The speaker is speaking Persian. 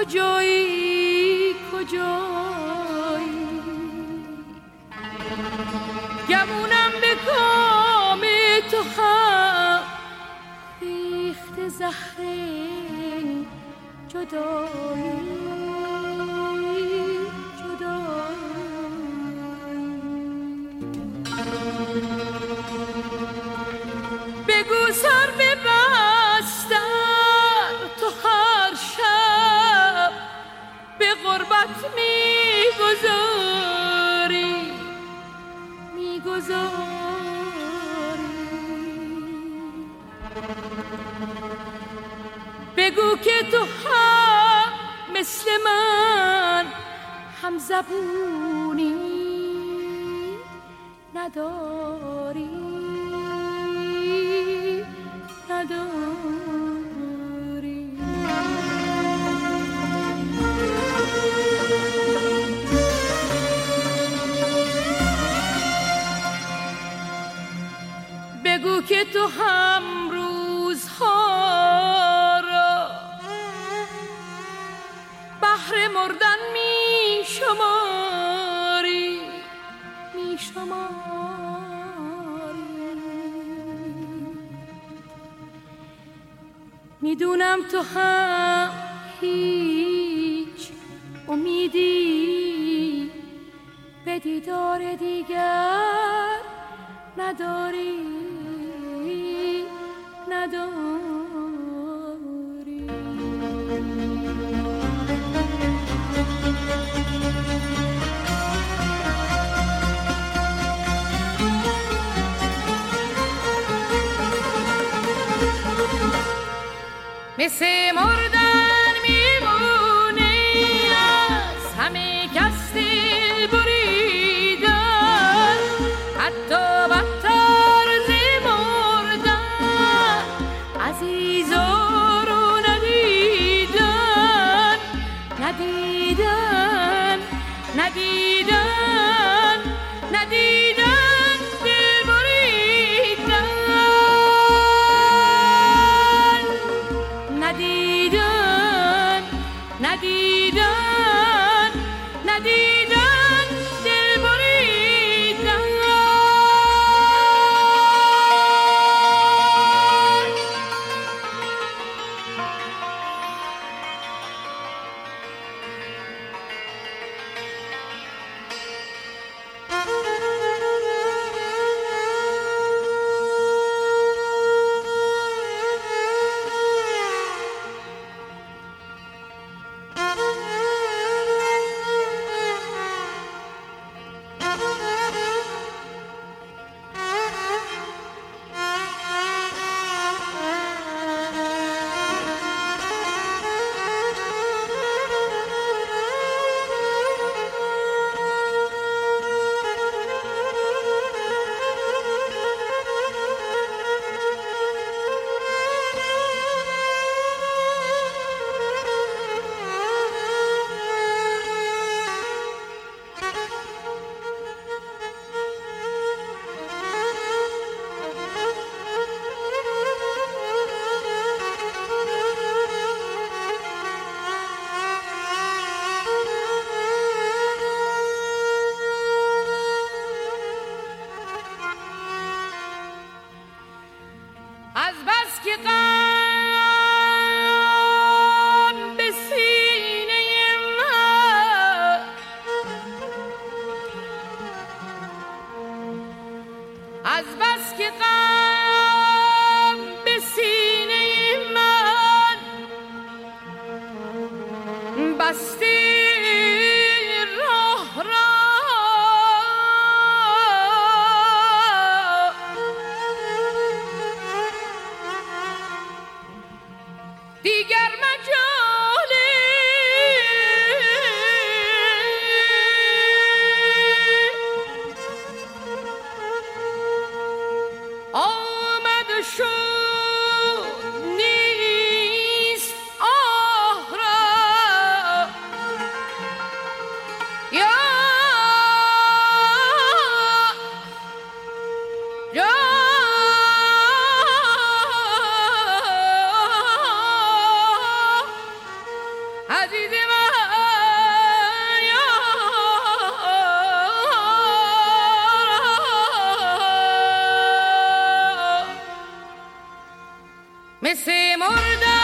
کجایی گمونم به کام تو هم ریخت زهر جدایی بگو سر ببستن تو هر شب به غربت میگذاری بگو که تو هم مثل من هم زبونی نداری بگو که تو هم روزها را بهر مردن میشماری میدونم تو هم هیچ امیدی به دیدار دیگر نداری مثل مردن میمونی از همه کس دل بریدن حتی بدتر ز مردن عزیزا رو ندیدن دل بریدن ندیدن دل بریدن از بس که غم به سینه من از بس که غم به سینه من بستی راه را دیگر مجالی آمد و شد نیست آه را عزیز مثل مرده